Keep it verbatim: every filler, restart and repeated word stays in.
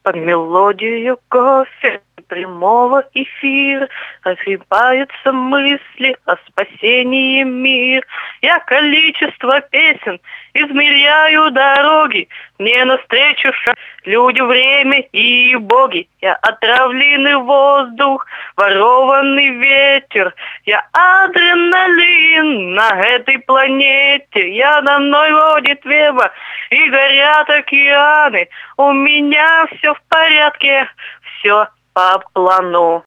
Под мелодию кофе прямого эфира развиваются мысли о спасении мира. Я количество песен измеряю дороги, мне навстречу шаг люди, время и боги. Я отравленный воздух, ворованный ветер, я адреналин на этой планете. Я на мной водит веба и горят океаны. У меня все в порядке, все по плану.